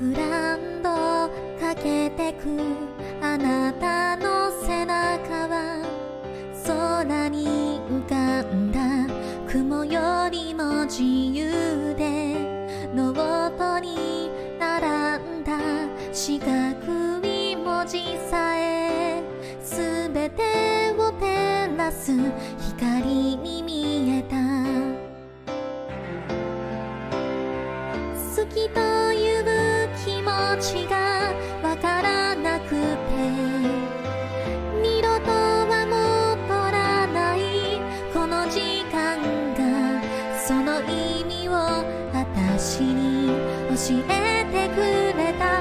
グランドかけてくあなたの背中は空に浮かんだ雲よりも自由でノートに並んだ四角い文字さえ全てを照らす光に見えた。好きという気持ちがわからなくて二度とは戻らないこの時間がその意味を私に教えてくれた。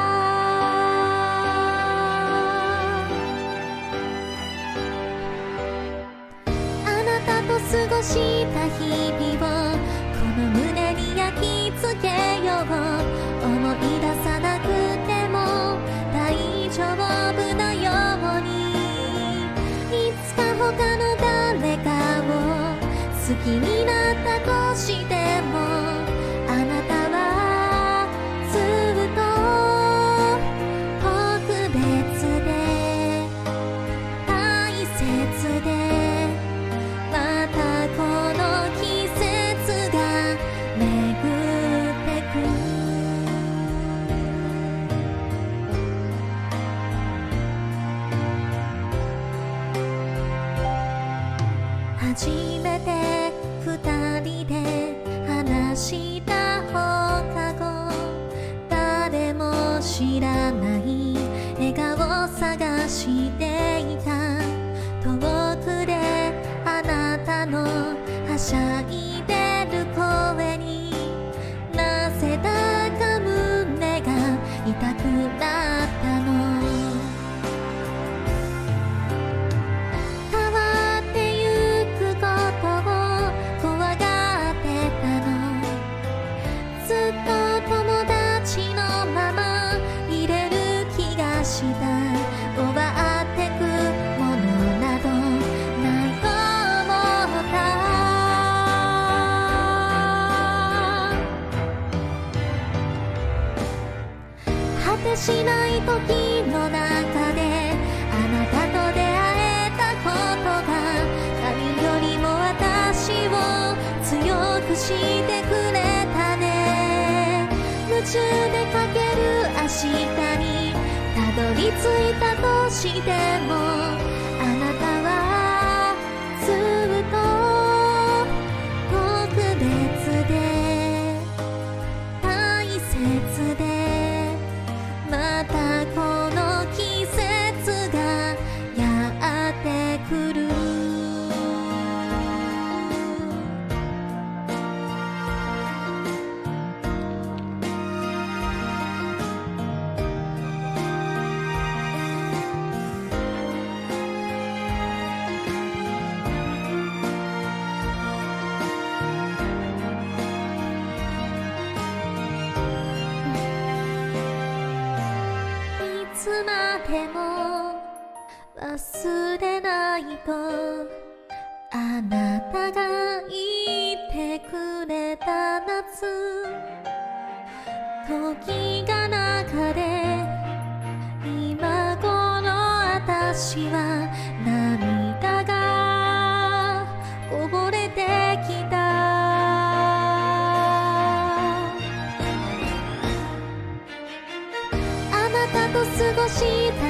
あなたと過ごした日々をこの胸に焼き付けよう。思い出さなくても大丈夫なようにいつか他の誰かを好きになったとしてもあなたはずっと特別で大切でまたこの季節が巡ってく。初めて二人で話した放課後誰も知らない笑顔探していた。遠くであなたのはしゃいでる声になぜだか胸が痛くなったの。変わってゆくことを怖がってたの。ずっと友達のままいれる気がした。終わってくものなどないと思った。果てしない時の中であなたと出会えたことが何よりも私を強くしてくれたね。夢中でかける明日にたどり着いたとしてもあなたはずっと特別で大切でまたこの季節がやってくる。いつまでも忘れないとあなたがいてくれた夏。時が流れ今頃私は涙がこぼれてきた。あなたと過ごした